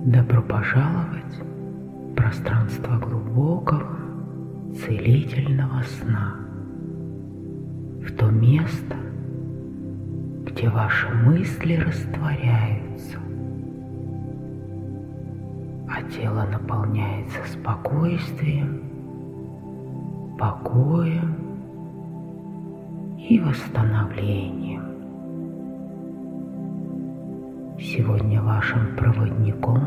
Добро пожаловать в пространство глубокого, целительного сна, в то место, где ваши мысли растворяются, а тело наполняется спокойствием, покоем и восстановлением. Сегодня вашим проводником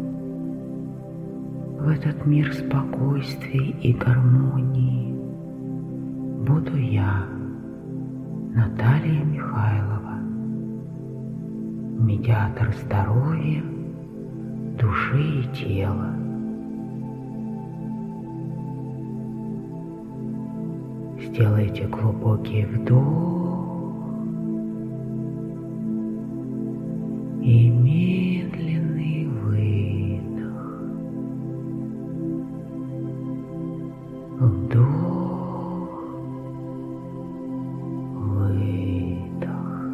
в этот мир спокойствия и гармонии буду я, Наталья Михайлова, медиатор здоровья, души и тела. Сделайте глубокий вдох и медленный выдох. Вдох, выдох.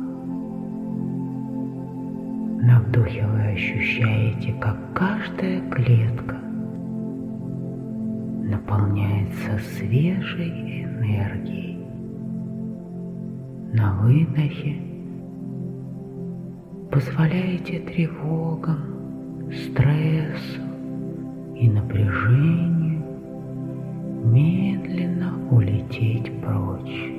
На вдохе вы ощущаете, как каждая клетка наполняется свежей энергией. На выдохе позволяете тревогам, стрессу и напряжению медленно улететь прочь.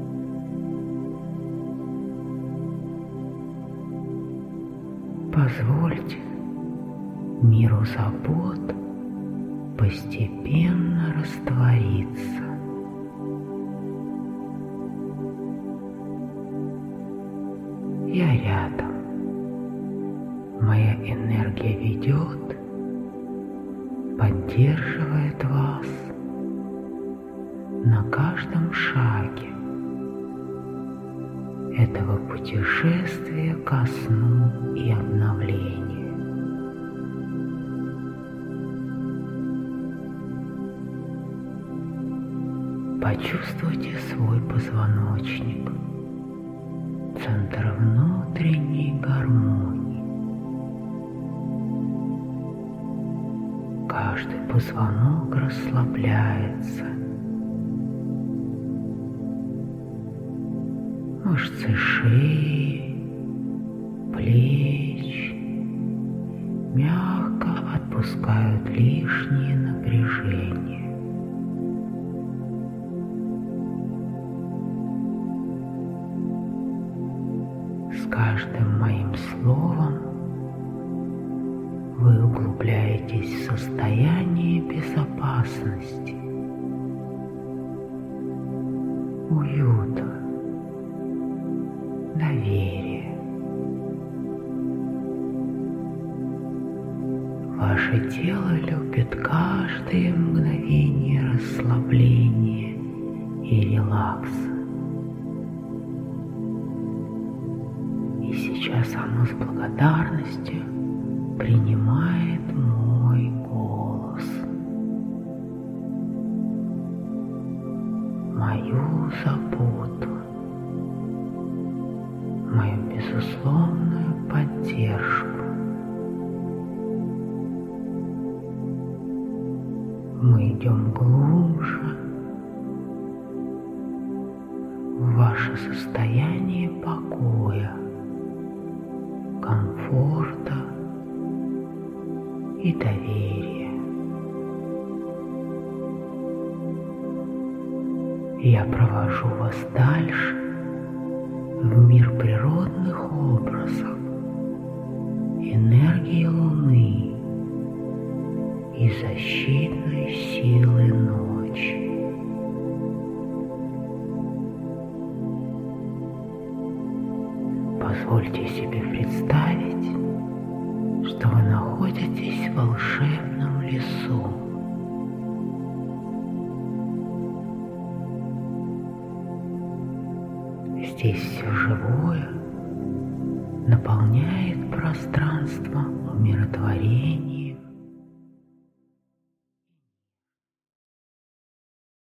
Позвольте миру забот постепенно раствориться. Я рядом. Моя энергия ведет, поддерживает вас на каждом шаге этого путешествия ко сну и обновлению. Почувствуйте свой позвоночник, центр внутренней гармонии. Каждый позвонок расслабляется. Мышцы шеи, плеч мягко отпускают лишнее напряжение. С каждым моим словом вы углубляетесь в состояние безопасности, уюта, доверия. Ваше тело любит каждое мгновение расслабления и релакса. И сейчас оно с благодарностью принимает мой голос, мою заботу, мою безусловную поддержку. Мы идем глубже в ваше состояние покоя, комфорта и доверия. Я провожу вас дальше в мир природных образов, энергии Луны и защитной силы ночи. Позвольте себе представить, что вы находитесь в волшебном лесу. Здесь все живое наполняет пространство умиротворением